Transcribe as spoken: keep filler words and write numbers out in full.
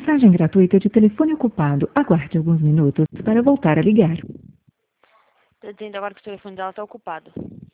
Mensagem gratuita de telefone ocupado. Aguarde alguns minutos para voltar a ligar. Está dizendo agora que o telefone dela está ocupado.